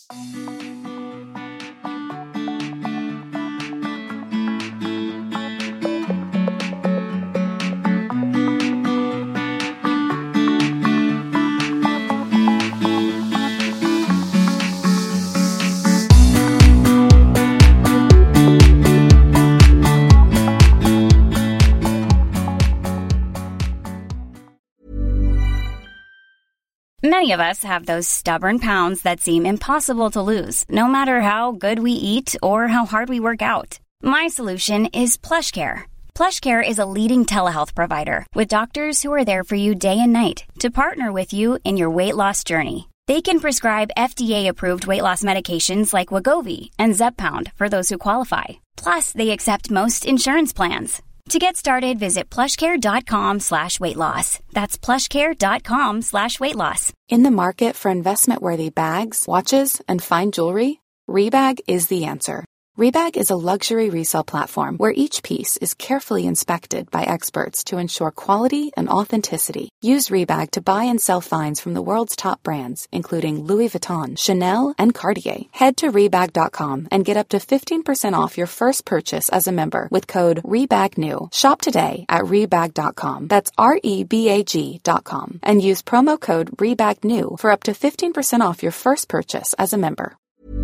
Many of us have those stubborn pounds that seem impossible to lose, no matter how good we eat or how hard we work out. My solution is PlushCare. PlushCare is a leading telehealth provider with doctors who are there for you day and night to partner with you in your weight loss journey. They can prescribe FDA-approved weight loss medications like Wegovy and Zepbound for those who qualify. Plus, they accept most insurance plans. To get started, visit plushcare.com/weightloss. That's plushcare.com/weightloss. In the market for investment-worthy bags, watches, and fine jewelry, Rebag is the answer. Rebag is a luxury resale platform where each piece is carefully inspected by experts to ensure quality and authenticity. Use Rebag to buy and sell finds from the world's top brands, including Louis Vuitton, Chanel, and Cartier. Head to Rebag.com and get up to 15% off your first purchase as a member with code REBAGNEW. Shop today at Rebag.com. That's REBAG.com. And use promo code REBAGNEW for up to 15% off your first purchase as a member.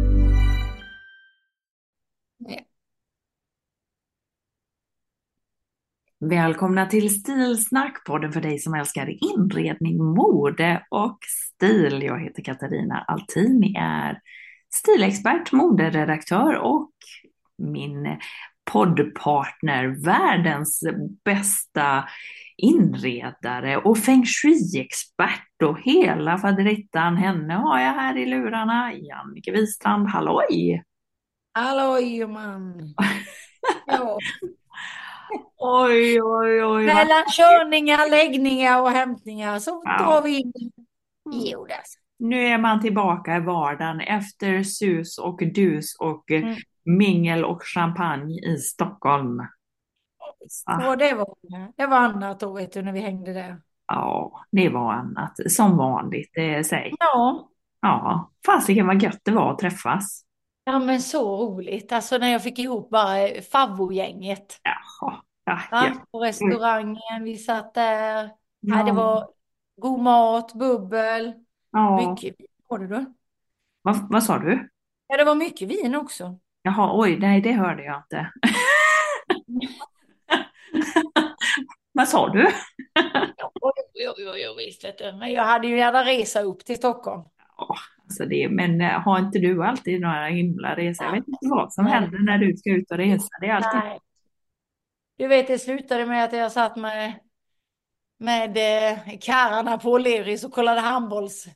Välkomna till Stilsnack, podden för dig som älskar inredning, mode och stil. Jag heter Katarina Altini, är stilexpert, moderedaktör och min poddpartner, världens bästa inredare och feng shui-expert och hela faderittan. Henne har jag här i lurarna, Jannike Wistrand. Halloj! Halloj man! Ja. Oj. Mellan körningar, läggningar och hämtningar så drar vi in jordas. Nu är man tillbaka i vardagen efter sus och dus och mingel och champagne i Stockholm. Så det var annat då, vet du, när vi hängde där. Ja, det var annat. Som vanligt, det säger. Ja. Ja, fasiken vad gött det var att träffas. Ja, men så roligt. Alltså när jag fick ihop bara favvogänget. Jaha. Ja, på restaurangen, vi satt där. Ja. Ja, det var god mat, bubbel. Ja. Mycket vin var det då. Vad sa du? Ja, det var mycket vin också. Jaha, oj, nej det hörde jag inte. Vad sa du? Jo, visst vet du. Men jag hade ju gärna resa upp till Stockholm. Ja, alltså men har inte du alltid några himla resor? Jag vet inte vad som händer när du ska ut och resa. Det är alltid... Nej. Du vet, det slutade med att jag satt med karlarna på O'Learys och kollade handbollsmatch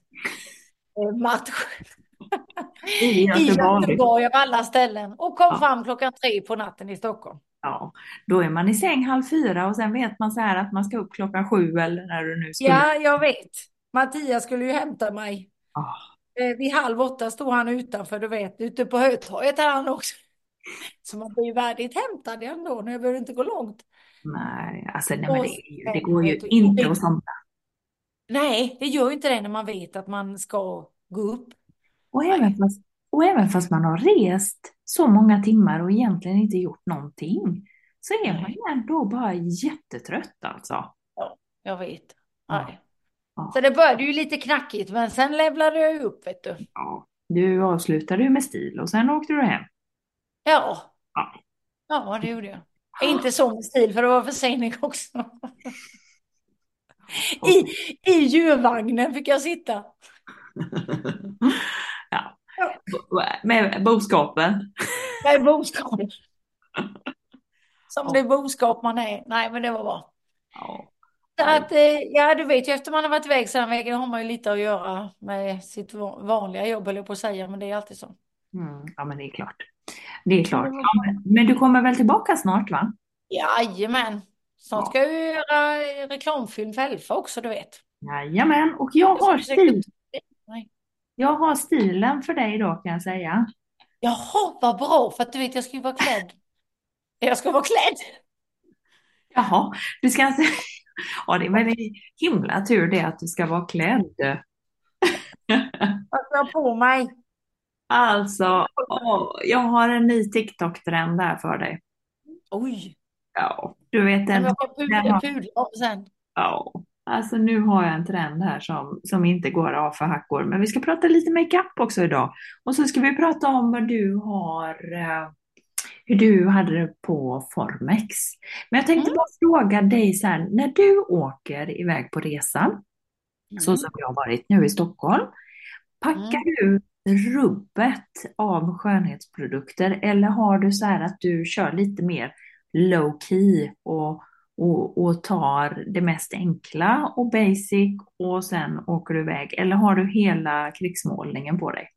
i Göteborg av alla ställen och kom fram 3:00 på natten i Stockholm. Ja, då är man i säng 3:30 och sen vet man så här att man ska upp 7:00 eller när du nu skulle... Ja, jag vet. Mattias skulle ju hämta mig. Vid 7:30 stod han utanför, du vet, ute på Hötorget här han också. Så man blir ju värdigt hämtad ändå, när jag behöver inte gå långt. Nej, alltså men det går ju inte att somna. Nej, det gör ju inte det när man vet att man ska gå upp. Och även fast man har rest så många timmar och egentligen inte gjort någonting, så är man ju ändå bara jättetrött alltså. Ja, jag vet. Ja. Nej. Ja. Så det började ju lite knackigt, men sen levlade jag upp, vet du. Ja, du avslutade ju med stil och sen åkte du hem. Ja, det gjorde jag. Inte så med stil, för det var försening också. I djurvagnen fick jag sitta. Ja. Med boskapen. Med boskapen. Som det boskap man är. Nej, men det var bra. Ja. Så att, du vet ju, efter man har varit iväg sedan vägen har man ju lite att göra med sitt vanliga jobb, eller på att säga, men det är alltid så. Ja, men det är klart. Det är klart. Ja, men du kommer väl tillbaka snart, va? Jajamän. Snart ska jag ju göra reklamfilm för Elfa också, du vet. Jajamän, och jag har stilen för dig då, kan jag säga. Jaha, vad bra, för att du vet, jag ska ju vara klädd. Jag ska vara klädd. Jaha, du ska inte... Ja, det är väl himla tur det att du ska vara klädd. Vad ska jag på mig? Alltså, jag har en ny TikTok-trend där för dig. Oj, Ja, du vet men den, jag kan den har, pudla om sen. ja, alltså nu har jag en trend här som inte går av för hackor. Men vi ska prata lite makeup också idag. Och så ska vi prata om vad du har, hur du hade det på Formex. Men jag tänkte Mm. bara fråga dig så här, när du åker iväg på resan, så Mm. som jag har varit nu i Stockholm, Mm. packar du rubbet av skönhetsprodukter eller har du så här att du kör lite mer low key och tar det mest enkla och basic och sen åker du iväg? Eller har du hela krigsmålningen på dig?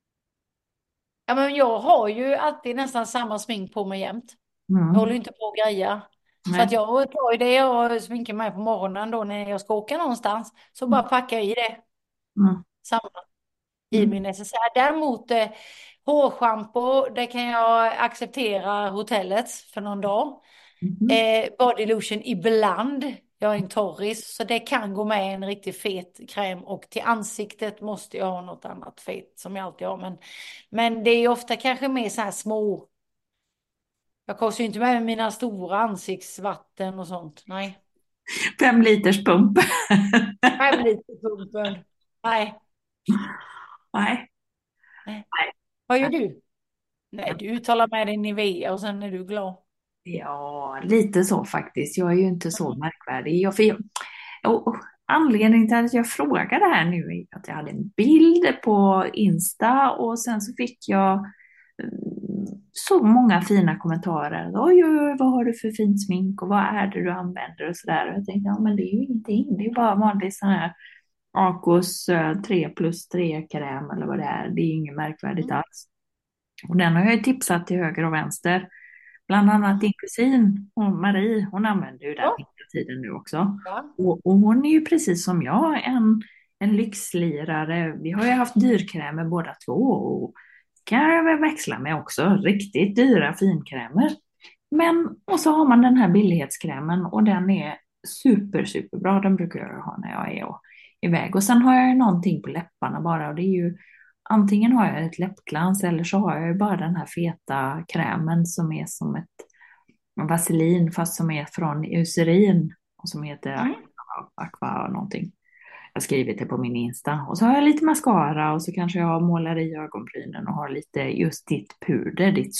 Ja, men jag har ju alltid nästan samma smink på mig jämt. Jag håller Mm. ju inte på att greja. Så att Nej. jag tar ju det och sminkar mig på morgonen då när jag ska åka någonstans. Så bara packar jag i det. Mm. Samma i Mm. min necessär. Däremot hårschampo, det kan jag acceptera hotellet för någon dag. Mm. Body lotion ibland. Jag är en torris så det kan gå med en riktigt fet kräm och till ansiktet måste jag ha något annat fett som jag alltid har. Men det är ofta kanske mer så här små. Jag kostar ju inte med mina stora ansiktsvatten och sånt. Nej. 5 liters pump. 5 liter pumpen. Nej. Nej. Nej. Vad gör du? Nej, du uttalar med dig Nivea och sen är du glad. Ja, lite så faktiskt. Jag är ju inte så märkvärdig. Och anledningen till att jag frågade här nu är att jag hade en bild på Insta och sen så fick jag så många fina kommentarer. Oj, oj, oj, vad har du för fint smink och vad är det du använder och sådär. Och jag tänkte, ja men det är ju ingenting. Det är ju bara vanlig sån här Acos 3+3-kräm eller vad det är. Det är ju inget märkvärdigt Mm. alls. Och den har jag ju tipsat till höger och vänster. Bland annat din kusin, Marie, hon använder ju den Ja. hela tiden nu också. Ja. Och hon är ju precis som jag en lyxlirare. Vi har ju haft dyrkrämer båda två och kan jag väl växla med också. Riktigt dyra finkrämer. Men, och så har man den här billighetskrämen och den är superbra. Den brukar jag ha när jag är iväg. Och sen har jag ju någonting på läpparna bara och det är ju antingen har jag ett läppglans eller så har jag ju bara den här feta krämen som är som ett vaselin fast som är från Eucerin och som heter Mm. Aqua någonting. Jag har skrivit det på min Insta. Och så har jag lite mascara och så kanske jag målar i ögonbrynen och har lite just ditt puder, ditt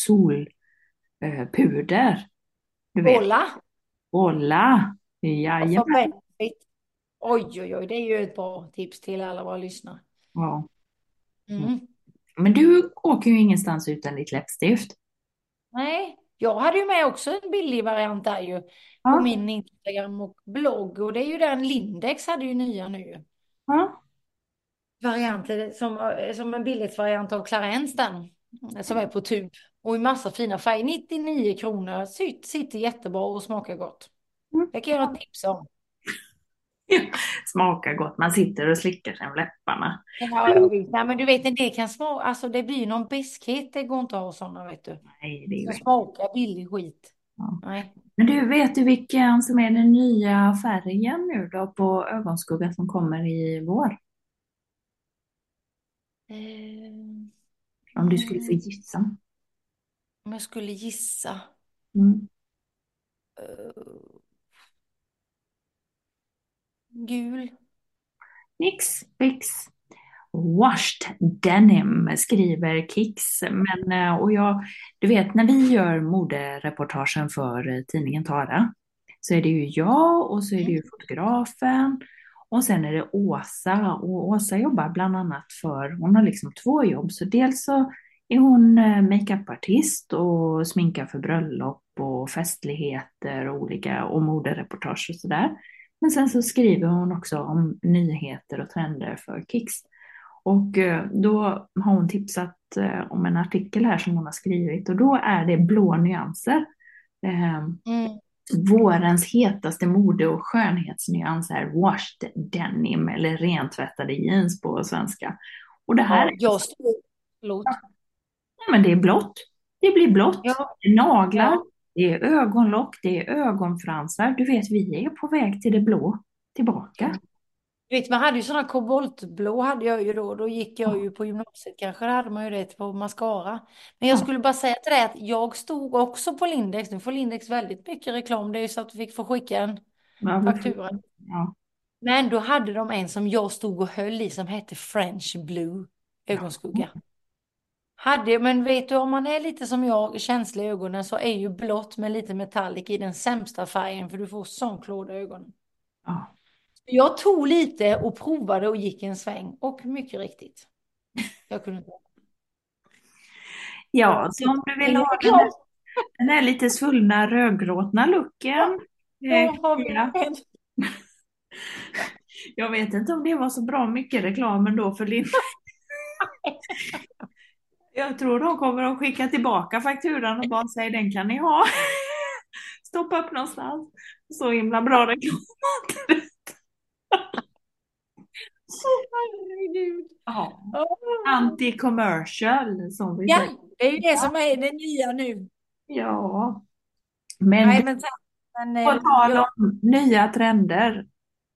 solpuder. Du vet, Kolla. Olla. Och så Jajamän. Benefit. Oj, oj, oj, det är ju ett bra tips till alla våra lyssnare. Ja. Mm. Men du åker ju ingenstans utan ditt läppstift. Nej, jag hade ju med också en billig variant där ju på Ja. min Instagram och blogg och det är ju den Lindex hade ju nya nu. Ja. Varianter som en billighetsvariant av Clarence den som är på tub och i massa fina färger. 99 kronor, sitter jättebra och smakar gott. Mm. Det kan jag ha tips om. Smakar gott. Man sitter och slickar sig om läpparna. Ja, jag vet. Nej, men du vet, det kan smaka, alltså det blir någon beskhet, det går inte att ha sådana, vet du. Nej, det är Som ju... smakar billig skit. Ja. Nej. Men du, vet du vilken som är den nya färgen nu då på ögonskugga som kommer i vår? Om du skulle få Mm, gissa. om jag skulle gissa. Mm. eh, Gul. Nix, fix. Washed denim skriver Kicks. Men, och du vet när vi gör modereportagen för tidningen Tara så är det ju jag och så är det ju fotografen och sen är det Åsa och Åsa jobbar bland annat hon har liksom 2 jobb så dels så är hon makeupartist och sminkar för bröllop och festligheter och olika och modereportage och sådär. Men sen så skriver hon också om nyheter och trender för Kicks. Och då har hon tipsat om en artikel här som hon har skrivit och då är det blå nyanser. Mm. Vårens hetaste mode och skönhetsnyans är washed denim eller rentvättade jeans på svenska. Och det här Ja, jag står... Förlåt. ja, men det är blått. Det blir blått. Ja, Det är naglar, ja. det är ögonlock, det är ögonfransar. Du vet, vi är på väg till det blå tillbaka. Vet, man hade ju sådana koboltblå hade jag ju då. Då gick jag ju på gymnasiet. Kanske hade man ju det på mascara. Men jag Ja, skulle bara säga till dig att jag stod också på Lindex. Nu får Lindex väldigt mycket reklam. Det är ju så att vi fick få skicka en ja, faktura. ja, Men då hade de en som jag stod och höll i som hette French Blue ögonskugga. Men vet du, om man är lite som jag, känslig i ögonen, så är ju blått med lite metallic i den sämsta färgen, för du får sån klåda i ögonen. ja. Jag tog lite och provade och gick en sväng, och mycket riktigt. Jag kunde inte. Ja, så om du vill Är ha det klart? den här lite svullna rödgråtna looken. Då har vi Ja, en. jag vet inte om det var så bra mycket reklam ändå för Linda. Jag tror de kommer att skicka tillbaka fakturan och bara säga den kan ni ha. Stoppa upp någonstans. Så himla bra reklam. Herregud. Ja. Åh. Anti-commercial som vi Ja, säger. det är ju det som är det nya nu. Ja. Men Nej, men på tal ja. om nya trender.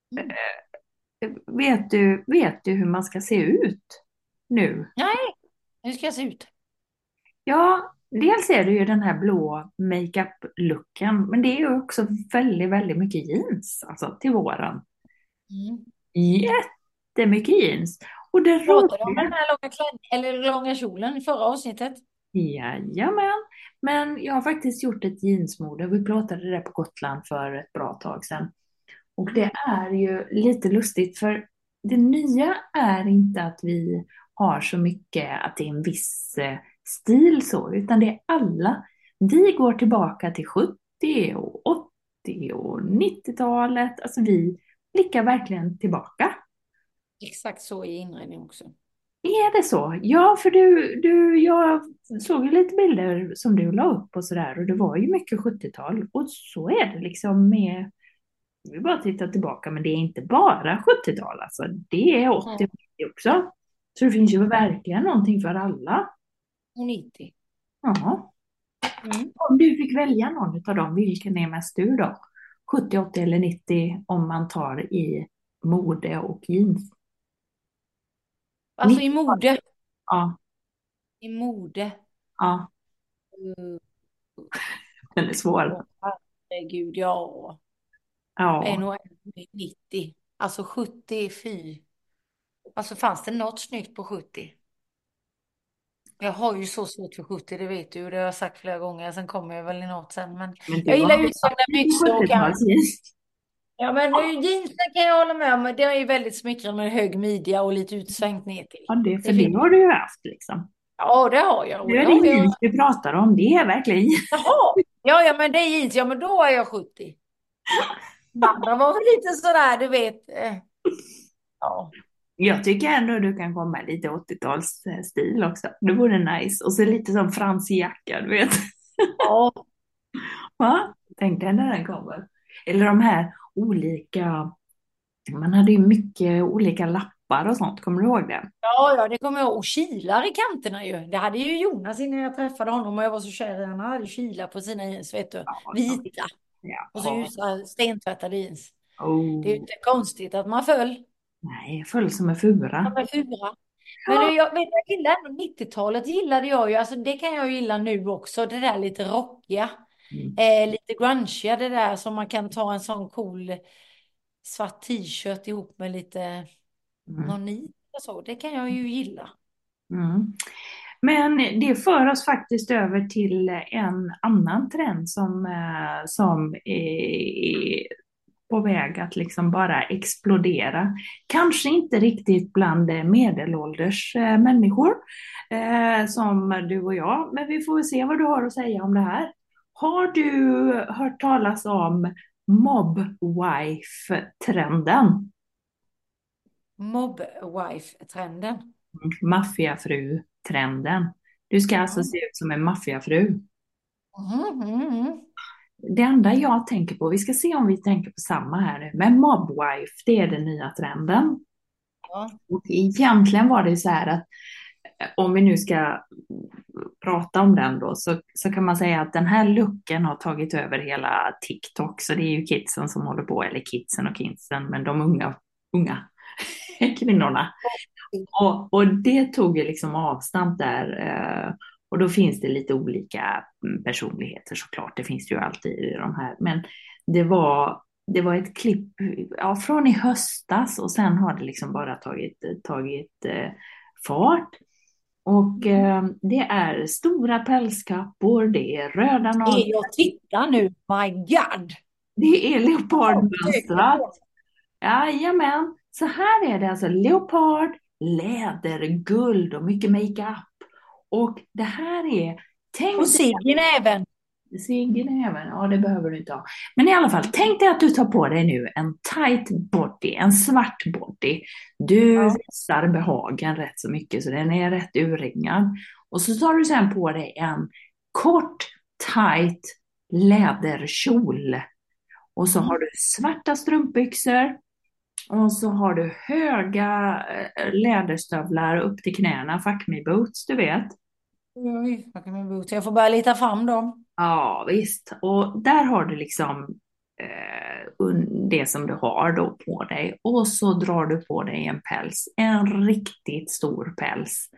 Vet du hur man ska se ut nu? Nej, hur ska jag se ut? Ja, dels är det ju den här blå makeup-looken, men det är ju också väldigt, väldigt mycket jeans, alltså till våren. Mm. Jättemycket jeans. Och det Pratade om den roliga, här långa eller långa kjolen i förra avsnittet? jajamän, men jag har faktiskt gjort ett jeansmode. Vi pratade det på Gotland för ett bra tag sedan. Och det är ju lite lustigt för det nya är inte att vi har så mycket att det är en viss stil så, utan det är alla. Vi går tillbaka till 70 och 80 och 90-talet. Alltså vi blickar verkligen tillbaka. Exakt så i inredning också. Är det så? Ja, för jag såg ju lite bilder som du la upp och sådär och det var ju mycket 70-tal och så är det liksom med. Vi bara tittar tillbaka, men det är inte bara 70-tal, alltså. Det är 80 och 90 också. Så det finns ju verkligen någonting för alla. Och 90. Ja. Mm. Om du fick välja någon av dem, vilken är mest du då? 70, 80 eller 90 om man tar i mode och jeans? Alltså 90. i mode. Ja, I mode. ja, Mm. den är svår. Herregud, ja. Jag är Ja, nog 90. Alltså 70, fy. Alltså fanns det något snyggt på 70? Jag har ju så svårt för 70, det vet du. Det har jag sagt flera gånger. Sen kommer jag väl i något sen. Men men jag du gillar har utsvängda byxor och kanske. 70-talsjeans. Ja, men jeansen kan jag hålla med om. Det är ju väldigt smickrande med hög midja och lite utsvängt ner till. Ja, det, för Det det finns. har du ju haft liksom. Ja, det har jag. Och Nu det är har det jag. jeans vi pratar om, det är verkligen jeans. Jaha, ja, men det är jeans. Ja, men då är jag 70. De andra var väl lite sådär, du vet. Ja. Jag tycker ändå du kan komma lite 80-talsstil också. Det vore nice. Och så lite som fransig jacka, du vet. Ja. Va? Tänk dig när den kommer. Eller de här olika, man hade ju mycket olika lappar och sånt, kommer du ihåg det? Ja, det kommer jag ihåg. Och kilar i kanterna ju. Det hade ju Jonas innan jag träffade honom och jag var så kär i honom. Han hade kilar på sina jeans, vet du. Ja, Vita. ja. Och så ljusa stentvättade jeans. Det är ju Oh. inte konstigt att man föll. Nej, full som en fura. De är fula. Men jag gillar ändå 90-talet gillade jag ju. Alltså det kan jag gilla nu också. Det där lite rockiga. Mm. Lite grungiga det där som man kan ta en sån cool svart t-shirt ihop med lite Mm. någon nit och så. Det kan jag ju gilla. Mm. Men det för oss faktiskt över till en annan trend som är på väg att liksom bara explodera. Kanske inte riktigt bland medelålders människor som du och jag, men vi får väl se vad du har att säga om det här. Har du hört talas om mobwife-trenden? Mobwife-trenden. Maffiafru-trenden. Du ska alltså se ut som en maffiafru. Det enda jag tänker på, vi ska se om vi tänker på samma här nu, men mobwife, det är den nya trenden. Ja. Och egentligen var det så här att om vi nu ska prata om den då så kan man säga att den här looken har tagit över hela TikTok, så det är ju kidsen som håller på, eller kidsen och kidsen, men de unga kvinnorna. Och det tog ju liksom avstamp där. Och då finns det lite olika personligheter såklart. Det finns det ju alltid i de här. Men det var ett klipp från i höstas och sen har det liksom bara tagit fart. Och det är stora pälskappor, det är röda naglar. Jag tittar nu, my God! Det är leopardmönstrat. Jajamän, så här är det alltså leopard, läder, guld och mycket makeup. Och det här är... Och ciggen även. Ciggen även, ja det behöver du inte ha. Men i alla fall, tänk dig att du tar på dig nu en tight body, en svart body. Du visar behagen rätt så mycket så den är rätt urringad. Och så tar du sen på dig en kort, tight läderkjol. Och så har du svarta strumpbyxor. Och så har du höga läderstövlar upp till knäna, fuck me boots, du vet. Oj, fuck me boots. Jag får bara leta fram dem. Ja, visst. Och där har du liksom det som du har då på dig. Och så drar du på dig en päls, en riktigt stor päls.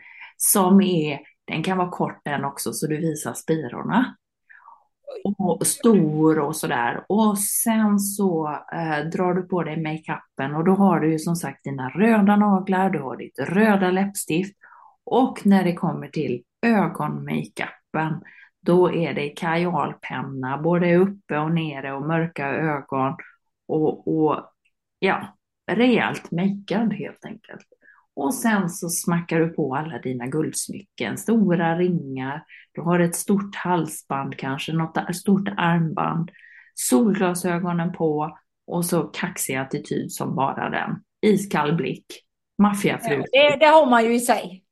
Den kan vara kort den också så du visar spirorna. Och stor och sådär. Och sen så drar du på dig makeupen och då har du ju som sagt dina röda naglar, du har ditt röda läppstift och när det kommer till ögonmakeupen då är det kajalpenna både uppe och nere och mörka ögon och ja, rejält makead helt enkelt. Och sen så smackar du på alla dina guldsmycken, stora ringar, du har ett stort halsband kanske, något stort armband, solglasögonen på och så kaxig attityd som bara den. Iskall blick, maffiafru. Ja, det har man ju i sig.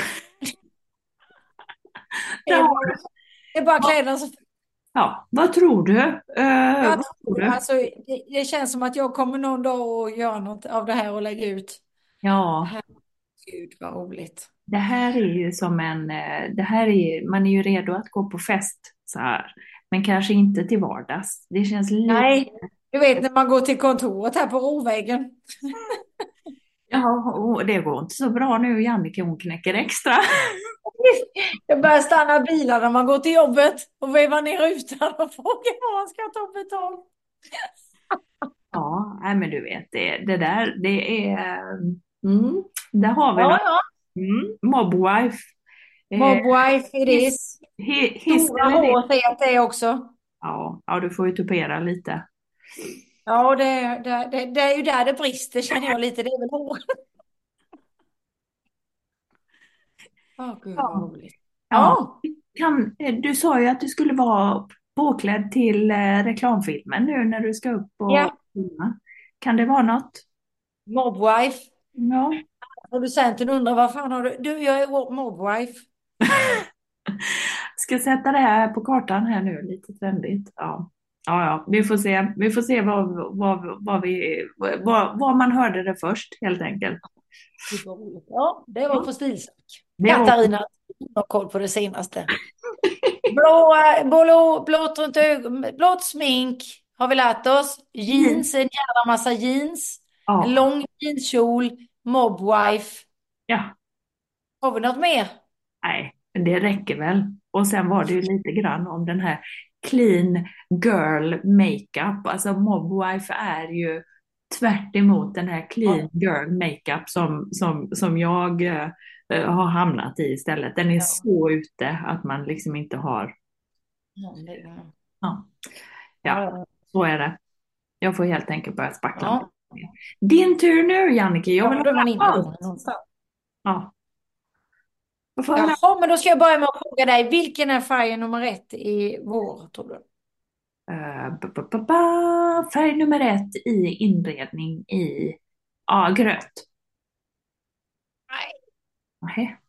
Det är bara kläderna som... Ja, vad tror du? Vad tror du? Alltså, det känns som att jag kommer någon dag att göra något av det här och lägga ut. Ja. Gud vad roligt. Det här är ju som man är ju redo att gå på fest så här. Men kanske inte till vardags. Det känns lite... Nej, du vet när man går till kontoret här på Rovägen. Ja, och det går inte så bra nu. Jannike hon knäcker extra. Jag börjar stanna bilar när man går till jobbet och vevar ner rutan och frågar vad man ska ta betalt. Ja, nej, men du vet, det där, det är... där har vi något. Ja. Mobwife. Mobwife it is. Stora hår säger att det är också. Ja, du får ju tupera lite. Ja, det är ju där det brister känner jag lite. Det är väl hår. Gud vad roligt. Ja. Du sa ju att du skulle vara påklädd till reklamfilmen nu när du ska upp och filma. Kan det vara något? Mobwife. Ja. Producenten undrar vad fan har du? Du, jag är Mobwife. Ska sätta det här på kartan här nu, lite trendigt. Ja, vi får se. Vi får se var man hörde det först helt enkelt. Ja, det var på Stilsnack. Katarina har koll på det senaste. Blått smink har vi lärt oss. Jeans, en jävla massa jeans. Ja. En lång jeanskjol. Mobwife. Ja. Har vi något mer? Nej, det räcker väl. Och sen var det ju lite grann om den här clean girl makeup. Alltså Mobwife är ju tvärt emot den här clean girl makeup som jag har hamnat i istället. Den är så ute att man liksom inte har... Ja, så är det. Jag får helt enkelt börja spackla. Ja. Din tur nu, Jannike. Jag vill ha allt. Ja. Jaha, men då ska jag börja med att fråga dig. Vilken är färgen nummer 1 i vår, tror du? Färg nummer 1 i inredning i gröt. Nej.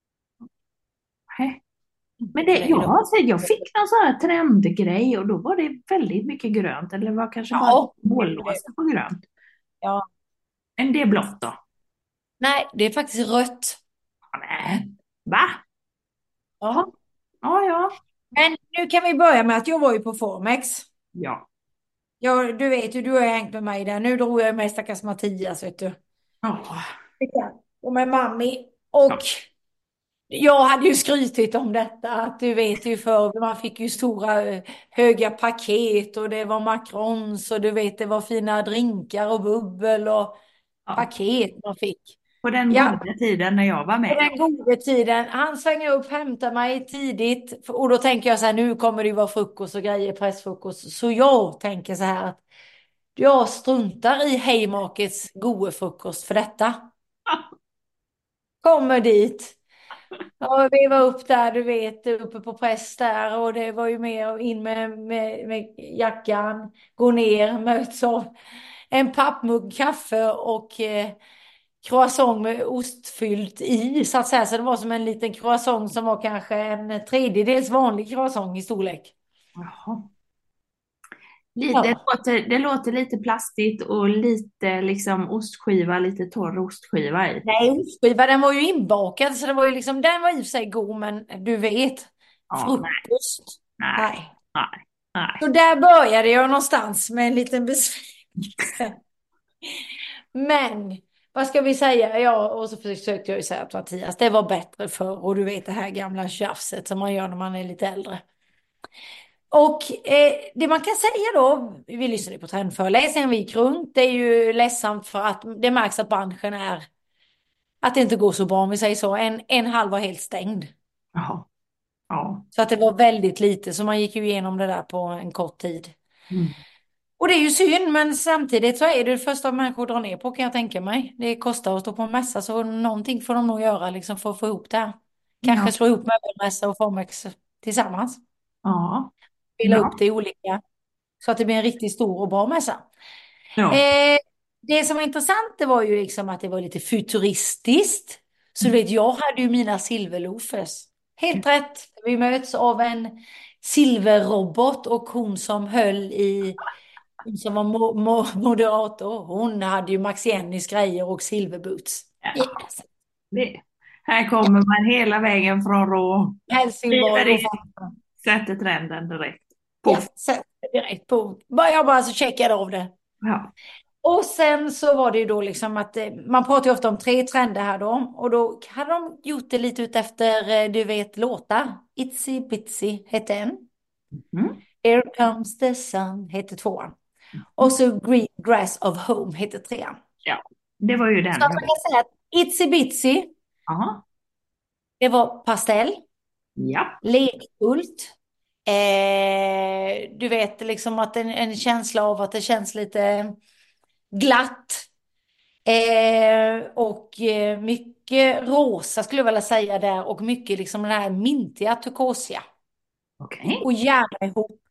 Men jag fick någon sån här trendgrej och då var det väldigt mycket grönt. Eller var kanske bara mållåsta på grönt. Ja. Men det är blått då? Nej, det är faktiskt rött. Nej. Va? Ja. Ja. Men nu kan vi börja med att jag var ju på Formex. Ja. Ja, du vet ju, du har hängt med mig där. Nu drog jag med stackars Mattias, vet du. Ja. Och med mammi. Och Ja. jag hade ju skrytit om detta, att du vet ju för man fick ju stora höga paket och det var macarons och du vet det var fina drinkar och bubbel och Ja. paket man fick. På den Ja, goda tiden när jag var på med. den goda tiden. Han svänger upp, hämtar mig tidigt och då tänker jag så här, nu kommer det ju vara frukost och grejer, pressfrukost. Så jag tänker så här att jag struntar i Haymarkets goda frukost för detta. Kommer dit. Ja, vi var upp där, du vet, uppe på press där och det var ju mer in med jackan, gå ner, möts av en pappmugg kaffe och croissant med ostfyllt i, så att säga. Så det var som en liten croissant som var kanske en tredjedels vanlig croissant i storlek. Jaha. Ja. Det låter lite plastigt och lite liksom ostskiva, lite torr ostskiva i. Nej, ostskiva, den var ju inbakad så det var ju liksom, den var i och för sig god, men du vet, Ja, nej, frukost. nej, Nej. nej, nej. Så där började jag någonstans med en liten besvikelse. Men vad ska vi säga? Ja, och så försökte jag ju säga att Mattias, det var bättre förr. Och du vet det här gamla tjafset som man gör när man är lite äldre. Och det man kan säga då, vi lyssnade på trendföreläsningen, vi gick runt. Det är ju ledsamt för att det märks att branschen är, att det inte går så bra om vi säger så. En halv var helt stängd. Jaha, ja. Så att det var väldigt lite, så man gick ju igenom det där på en kort tid. Mm. Och det är ju synd, men samtidigt så är det första människor drar ner på, kan jag tänka mig. Det kostar att stå på en mässa, så någonting får de nog göra liksom för att få ihop det här. Ja, Kanske slå ihop möbelmässa och Formex tillsammans. ja, Dela upp ja, det i olika, så att det blir en riktigt stor och bra mässa. ja. Eh, det som var intressant, det var ju liksom att det var lite futuristiskt. Så du vet, jag hade ju mina silverloafers. Helt rätt. Vi möts av en silverrobot och hon som höll i, hon som var moderator, hon hade ju Max Jennys grejer och silverboots. Ja. Yes. Det. Här kommer man hela vägen från Rå. Helsingborg Skriver och in, sätter trenden direkt. ja, Poff. så direkt på. Jag bara så checkade av det. Ja. Och sen så var det ju då liksom att man pratar ju ofta om 3 trender här då. Och då hade de gjort det lite ut efter, du vet, låtar. Itsy Bitsy hette en. Mm. Here Comes the Sun hette 2:an. Och så Green Grass of Home hette 3:an. Ja, det var ju Så den att jag... man kan säga att Itsy Bitsy, Ja. det var pastell, Ja. lekfullt. Du vet liksom att en känsla av att det känns lite glatt. Mycket rosa skulle jag vilja säga där och mycket liksom den här mintiga turkosiga. Okej. Och gärna ihop.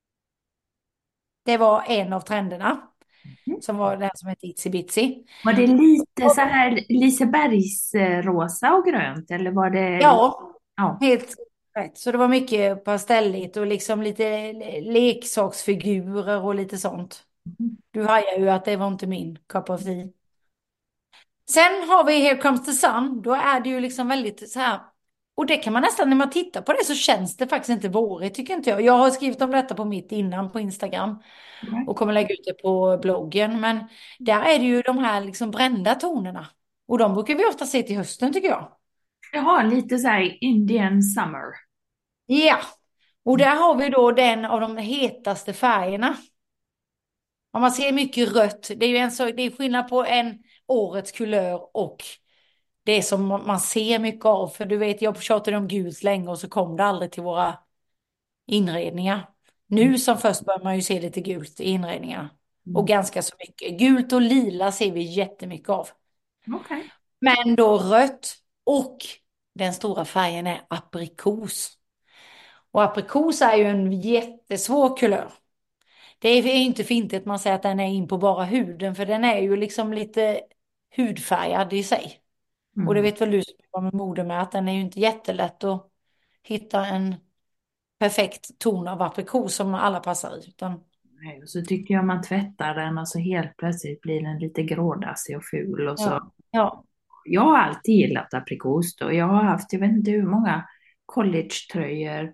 Det var en av trenderna Mm. som var den som hette Itsy Bitsy. Var det lite så här Lisebergs rosa och grönt eller var det... Ja, Ja. helt rätt. Så det var mycket pastelligt och liksom lite leksaksfigurer och lite sånt. Mm. Du hajar ju att det var inte min cup of tea. Sen har vi Here Comes the Sun. Då är det ju liksom väldigt så här. Och det kan man nästan, när man tittar på det så känns det faktiskt inte vårigt, tycker inte jag. Jag har skrivit om detta på mitt innan på Instagram och kommer lägga ut det på bloggen. Men där är det ju de här liksom brända tonerna. Och de brukar vi ofta se till hösten, tycker jag. Jaha, lite så här Indian summer. Ja, och där har vi då den av de hetaste färgerna. Om man ser mycket rött, det är ju det är skillnad på en årets kulör och det som man ser mycket av. För du vet, jag tjatade om gult länge och så kom det aldrig till våra inredningar. Nu som först börjar man ju se lite gult i inredningar. Och Mm. ganska så mycket. Gult och lila ser vi jättemycket av. Okej. Men då rött och den stora färgen är aprikos. Och aprikos är ju en jättesvår kulör. Det är inte fint att man säger att den är in på bara huden, för den är ju liksom lite hudfärgad i sig. Och det Mm. vet väl du som jobbar med mode med, att den är ju inte jättelätt att hitta en perfekt ton av aprikos som alla passar i. Utan, Nej, och så tycker jag man tvättar den och så helt plötsligt blir den lite grådassig och ful och så. ja, ja, Jag har alltid gillat aprikost och jag har haft, jag vet inte hur många collegetröjor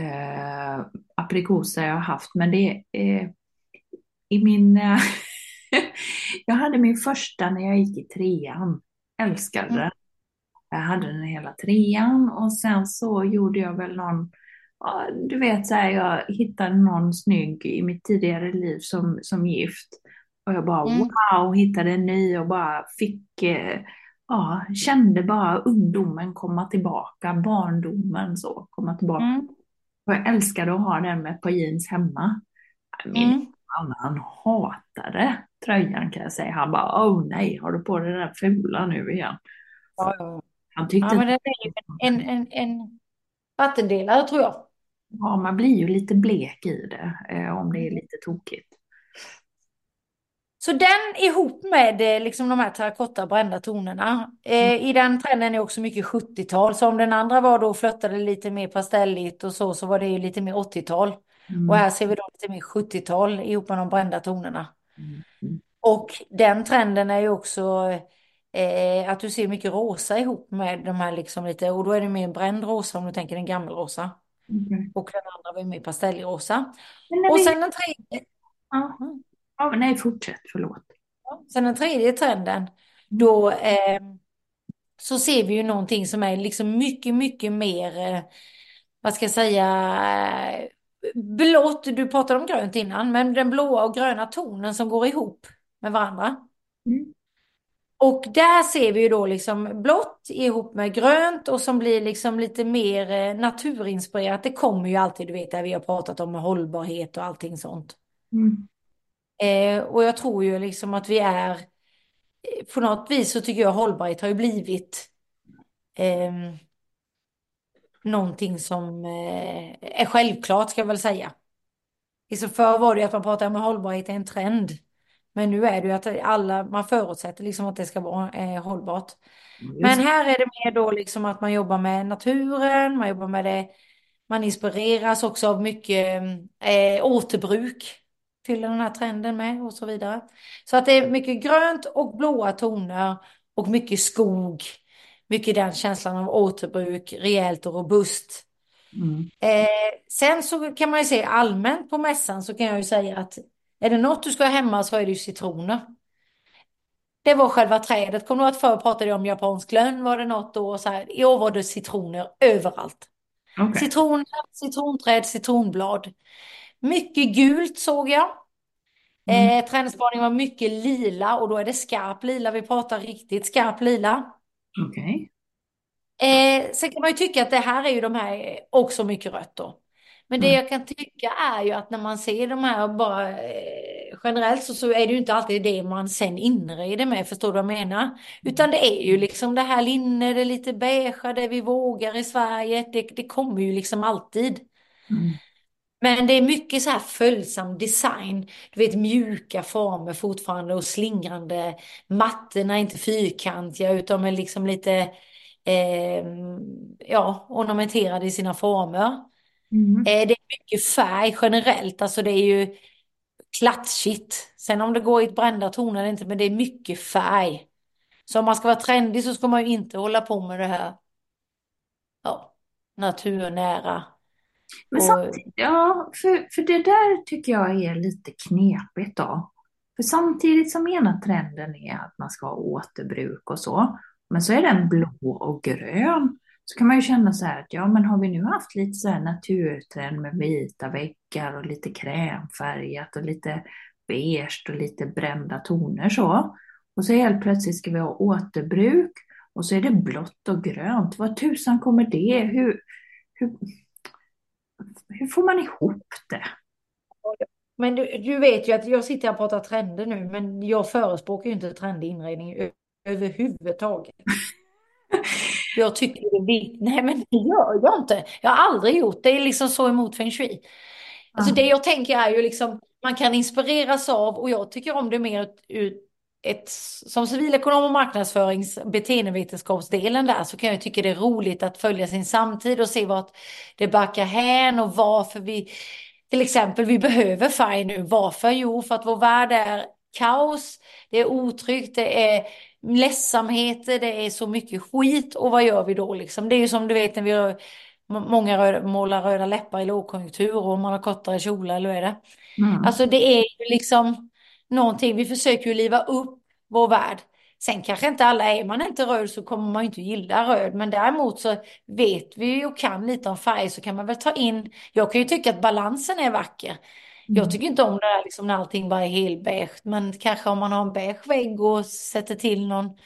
aprikoser jag har haft, men det är i min Jag hade min första när jag gick i trean. Älskade Mm. den. Jag hade den hela trean och sen så gjorde jag väl någon, ja, du vet så här, jag hittade någon snygg i mitt tidigare liv som gift. Och jag bara Mm. wow, hittade en ny och bara fick, ja, kände bara ungdomen komma tillbaka, barndomen så, komma tillbaka. Mm. Och jag älskade att ha den med på jeans hemma. Min Mm. man, han hatade tröjan kan jag säga. Han bara, åh nej, har du på dig den där fula nu igen? För Ja, ja. han tyckte Ja, men inte, det är ju en vattendelare tror jag. ja, man blir ju lite blek i det om det är lite tokigt. Så den ihop med liksom de här terrakotta brända tonerna. I den trenden är också mycket 70-tal. Så om den andra var då flörtade lite mer pastelligt och så var det ju lite mer 80-tal. Och Mm, här ser vi då lite mer 70-tal ihop med de brända tonerna. mm, mm. Och den trenden är ju också att du ser mycket rosa ihop med de här liksom lite, och då är det mer en bränd rosa om du tänker en gammelrosa. Okej. Och den andra var ju mer pastellrosa. Men när Och vi, sen den tredje. ja, Mm. ja, nej, fortsätt, förlåt. Sen den tredje trenden, Mm, då så ser vi ju någonting som är liksom mycket, mycket mer, vad ska jag säga, blått. Du pratade om grönt innan, men den blåa och gröna tonen som går ihop med varandra. mm, Och där ser vi ju då liksom blått ihop med grönt och som blir liksom lite mer naturinspirerat. Det kommer ju alltid, du vet, där vi har pratat om hållbarhet och allting sånt. mm, Och jag tror ju liksom att vi är, på något vis så tycker jag hållbarhet har ju blivit ehm, någonting som är självklart ska jag väl säga. Liksom förr var det ju att man pratade om hållbarhet är en trend. Men nu är det ju att alla, man förutsätter liksom att det ska vara hållbart. Men just, här är det mer då liksom att man jobbar med naturen, man jobbar med det, man inspireras också av mycket återbruk till den här trenden med och så vidare. Så att det är mycket grönt och blåa toner och mycket skog, mycket den känslan av återbruk, rejält och robust. mm, Sen så kan man ju se allmänt på mässan så kan jag ju säga att är det något du ska ha hemma så är det ju citroner. Det var själva trädet. Kommer du ihåg att förr pratade jag om japansk lönn? Var det något då? Så här, i år var det citroner överallt. okej. Citroner, citronträd, citronblad. Mycket gult såg jag. Mm, Trendspaning var mycket lila och då är det skarp lila. Vi pratar riktigt skarp lila. okej. Sen kan man ju tycka att det här är ju de här också mycket rött då. Men det Mm, jag kan tycka är ju att när man ser de här bara generellt så är det ju inte alltid det man sen inreder med, förstår du vad jag menar? Utan det är ju liksom det här linne, det lite beigea, det vi vågar i Sverige, det kommer ju liksom alltid. mm, Men det är mycket så här följsam design. Du vet mjuka former fortfarande och slingrande. Mattorna är inte fyrkantiga utan är liksom lite ja, ornamenterade i sina former. mm. Det är mycket färg generellt. Alltså det är ju klatschigt. Sen om det går i ett brända toner eller inte, men det är mycket färg. Så om man ska vara trendig så ska man ju inte hålla på med det här, ja, naturnära. Men Och, samtidigt, ja, för det där tycker jag är lite knepigt då. För samtidigt som ena trenden är att man ska ha återbruk och så, men så är den blå och grön, så kan man ju känna så här att ja, men har vi nu haft lite så här naturtrend med vita väggar och lite krämfärgat och lite beige och lite brända toner så, och så helt plötsligt ska vi ha återbruk och så är det blått och grönt. Vad tusan kommer det? Hur, hur får man ihop det? men du vet ju att jag sitter här och pratar trender nu, men jag förespråkar ju inte trendig inredning överhuvudtaget. Jag tycker det är viktigt. Nej, men det gör jag inte. Jag har aldrig gjort det. Det är liksom så emot feng shui. Alltså det Ja. jag tänker är ju liksom, man kan inspireras av, och jag tycker om det mer ur ett, som civilekonom och marknadsförings beteendevetenskapsdelen där, så kan jag tycka det är roligt att följa sin samtid och se vart det backar hän och varför vi, till exempel, vi behöver färg nu. Varför? Jo, för att vår värld är kaos, det är otryggt, det är ledsamheter, det är så mycket skit, och vad gör vi då liksom? Det är ju som du vet när många målar röda läppar i lågkonjunktur och man har kortare kjolar, eller hur är det? Mm. Alltså det är ju liksom någonting. Vi försöker ju liva upp vår värld. Sen kanske inte alla är man inte röd så kommer man ju inte gilla röd. Men däremot så vet vi ju och kan lite om färg så kan man väl ta in. Jag kan ju tycka att balansen är vacker. Jag Mm. tycker inte om det där liksom när allting bara är helbeige. Men kanske om man har en beige vägg och sätter till någon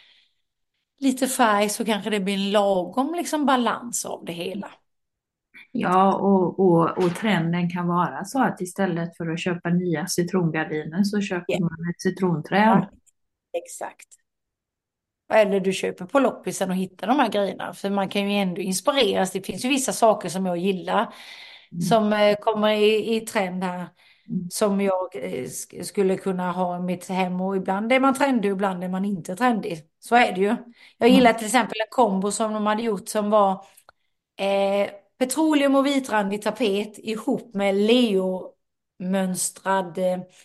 lite färg så kanske det blir en lagom liksom balans av det hela. Ja, och trenden kan vara så att istället för att köpa nya citrongardiner så köper Ja, man ett citronträd. ja, exakt. Eller du köper på loppisen och hittar de här grejerna. För man kan ju ändå inspireras. Det finns ju vissa saker som jag gillar. Mm. Som kommer i trend här. Mm. Som jag skulle kunna ha i mitt hem. Och ibland är man trendig och ibland är man inte trendig. Så är det ju. Jag gillar till exempel en kombo som de hade gjort som var petroleum och vitrandig tapet ihop med Leo-mönstrad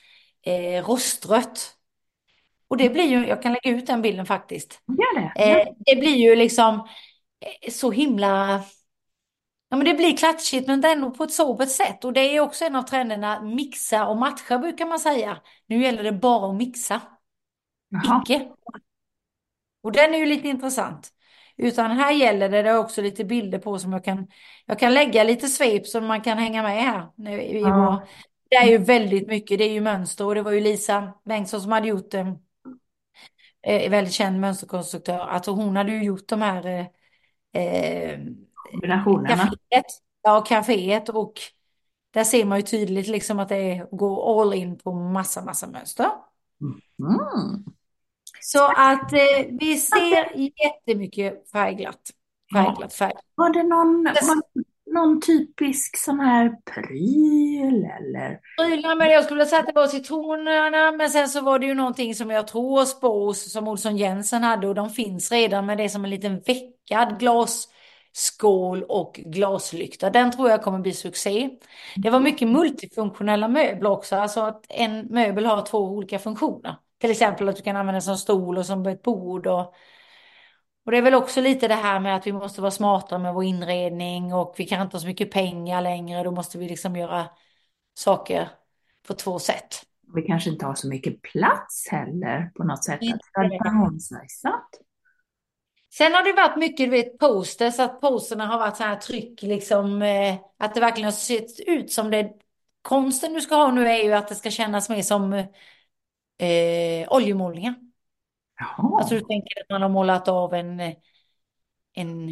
rostrött. Och det blir ju, jag kan lägga ut den bilden faktiskt. Gör det. Ja. Det blir ju liksom så himla, ja men det blir klatschigt men ändå på ett sobert sätt. Och det är också en av trenderna, mixa och matcha brukar man säga. Nu gäller det bara att mixa, Jaha. icke. Och den är ju lite intressant. Utan här gäller det också lite bilder på som jag kan lägga lite svep som man kan hänga med här. Ja. Det är ju väldigt mycket, det är ju mönster och det var ju Lisa Bengtsson som hade gjort det. Väldigt känd mönsterkonstruktör. Alltså hon hade ju gjort de här eh, Kombinationerna. kaféet. Ja, kaféet och där ser man ju tydligt liksom att det är att gå all in på massa mönster. Mm. Så att vi ser jättemycket Ja. färg. Var det någon typisk sån här pryl eller? Prylarna, men jag skulle vilja säga att det var citronerna, men sen så var det ju någonting som jag tror spås som Olsson Jensen hade och de finns redan med det som en liten veckad glasskål och glaslykta. Den tror jag kommer bli succé. Det var mycket multifunktionella möbler också, alltså att en möbel har två olika funktioner. Till exempel att du kan använda som stol och som ett bord och det är väl också lite det här med att vi måste vara smartare med vår inredning och vi kan inte ha så mycket pengar längre. Då måste vi liksom göra saker på två sätt. Vi kanske inte har så mycket plats heller på något sätt. Att Inte det kan omsajsat. Sen har det varit mycket, du vet, posters, att posterna har varit så här tryck, liksom, att det verkligen har sett ut som det. Konsten du ska ha nu är ju att det ska kännas mer som oljemålningar. Alltså Jaha. du tänker att man har målat av en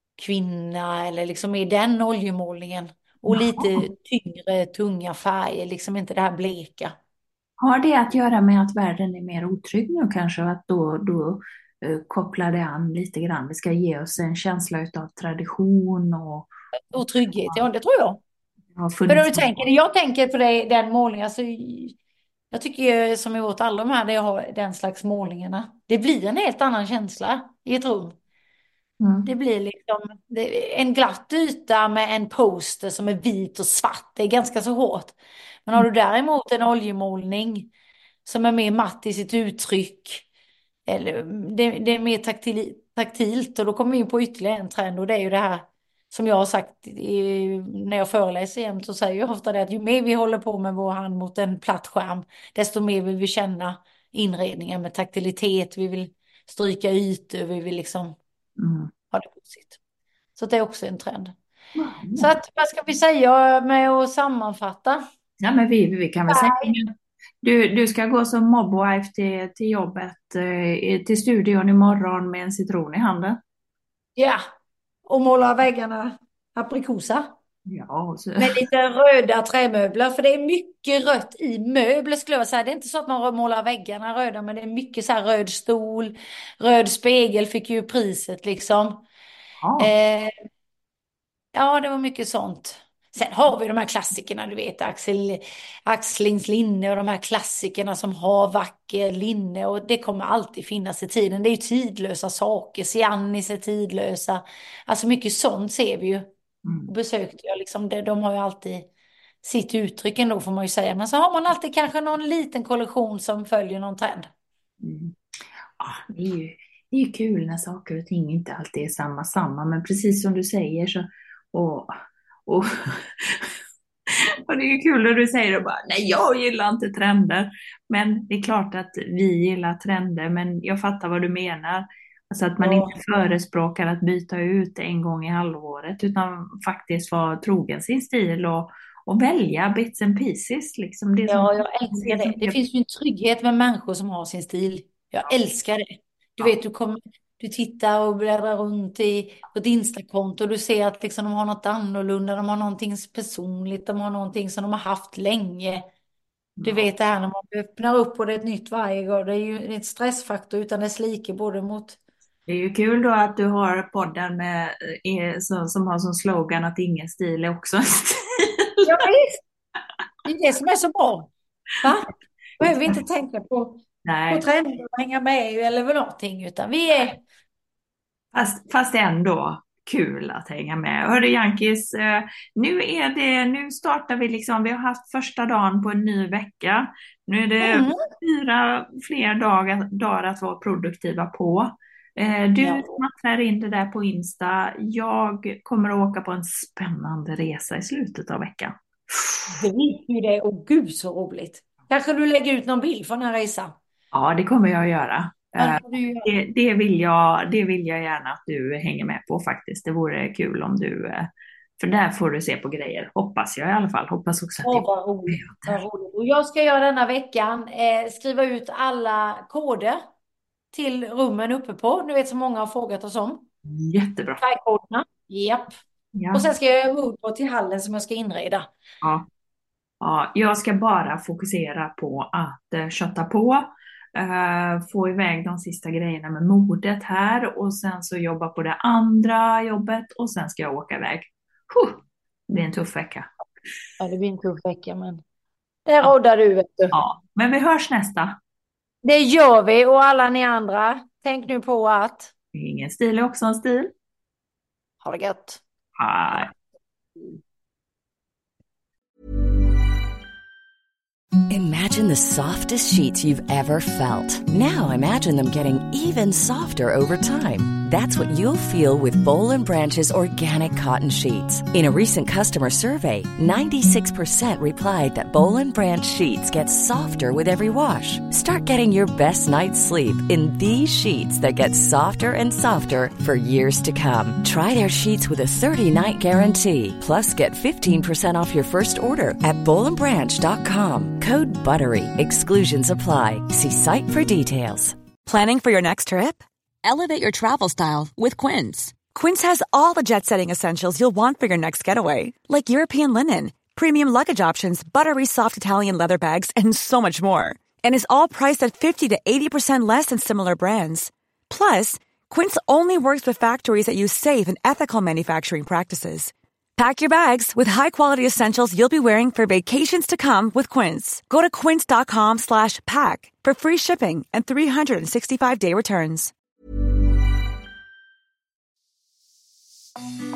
kvinna eller liksom i den oljemålningen. Och lite Jaha. tyngre, tunga färger, liksom inte det här bleka. Har det att göra med att världen är mer otrygg nu kanske? Och att då kopplar det an lite grann. Det ska ge oss en känsla av tradition och Och trygghet, ja det tror jag. har För om funnits. du tänker, jag tänker på det, den målningen, alltså, jag tycker ju, som i vårt alla de här, där jag har den slags målningarna, det blir en helt annan känsla i ett rum. Det Mm. blir liksom en glatt yta med en poster som är vit och svart. Det är ganska så hårt. Men har du däremot en oljemålning som är mer matt i sitt uttryck, eller det är mer taktilt och då kommer vi in på ytterligare en trend och det är ju det här som jag har sagt när jag föreläser jämt så säger jag ofta det att ju mer vi håller på med vår hand mot en platt skärm desto mer vill vi känna inredningen med taktilitet, vi vill stryka ytor, vi vill liksom Mm. ha det positivt. Så det är också en trend. Så Ja. att, vad ska vi säga med att sammanfatta? Ja, men vi kan väl säga det. Du ska gå som mobwife till jobbet, till studion imorgon med en citron i handen. Ja, och måla väggarna aprikosa. Ja, och så. Med lite röda trämöbler, för det är mycket rött i möbler skulle jag säga. Det är inte så att man målar väggarna röda, men det är mycket så här röd stol, röd spegel fick ju priset liksom. Ja. Eh, ja, det var mycket sånt. Sen har vi de här klassikerna, du vet, Axlings linne och de här klassikerna som har vacker linne och det kommer alltid finnas i tiden. Det är ju tidlösa saker, Cianis är tidlösa. Alltså mycket sånt ser vi ju. Och Mm. besökte jag liksom det, de har ju alltid sitt uttryck ändå får man ju säga. Men så har man alltid kanske någon liten kollektion som följer någon trend. Mm. Ja, det är ju kul när saker och ting inte alltid är samma, men precis som du säger så och Och det är ju kul när du säger det bara, nej jag gillar inte trender. Men det är klart att vi gillar trender, men jag fattar vad du menar. Alltså att man inte förespråkar att byta ut en gång i halvåret, utan faktiskt vara trogen sin stil och välja bits and pieces. Liksom det Ja, jag älskar det. Det finns ju en trygghet med människor som har sin stil. Jag älskar det. Du vet, du tittar och bläddrar runt på ett Instakonto och du ser att liksom de har något annorlunda, de har någonting personligt, de har någonting som de har haft länge. Du vet det här när man öppnar upp och det är ett nytt varje gång. Det är ju en stressfaktor utan dess like både mot... Det är ju kul då att du har podden som har som slogan att ingen stil är också en stil. Ja, visst. Det är det som är så bra. Va? Behöver vi inte tänka på trender och hänga med eller någonting, utan vi är... Fast ändå kul att hänga med. Hörru Jankis, nu startar vi liksom, vi har haft första dagen på en ny vecka. Nu är det 4 fler dagar att vara produktiva på. Du smattrar in det där på Insta. Jag kommer att åka på en spännande resa i slutet av veckan. Det vet ju det, och gud så roligt. Kanske du lägger ut någon bild från den här resan? Ja, det kommer jag att göra. Det vill jag gärna att du hänger med på faktiskt. Det vore kul om du, för där får du se på grejer, hoppas jag i alla fall. Hoppas också att det vad roligt. Och jag ska göra denna veckan skriva ut alla koder till rummen uppe på. Du vet så många har frågat oss om. Jättebra. Färgkoderna. Japp. Ja. Och sen ska jag moodboard till hallen som jag ska inreda. Ja, jag ska bara fokusera på att kötta på. Få iväg de sista grejerna med modet här och sen så jobba på det andra jobbet och sen ska jag åka iväg. Det blir en tuff vecka. Ja, det blir en tuff vecka, men det råddar du, vet du. Ja, men vi hörs nästa. Det gör vi, och alla ni andra, tänk nu på att ingen stil är också en stil. Ha det gött. Hej. Imagine the softest sheets you've ever felt. Now imagine them getting even softer over time. That's what you'll feel with Boll & Branch's organic cotton sheets. In a recent customer survey, 96% replied that Boll & Branch sheets get softer with every wash. Start getting your best night's sleep in these sheets that get softer and softer for years to come. Try their sheets with a 30-night guarantee. Plus, get 15% off your first order at bollandbranch.com. Code BUTTERY. Exclusions apply. See site for details. Planning for your next trip? Elevate your travel style with Quince. Quince has all the jet-setting essentials you'll want for your next getaway, like European linen, premium luggage options, buttery soft Italian leather bags, and so much more. And is all priced at 50 to 80% less than similar brands. Plus, Quince only works with factories that use safe and ethical manufacturing practices. Pack your bags with high-quality essentials you'll be wearing for vacations to come with Quince. Go to quince.com/pack for free shipping and 365-day returns.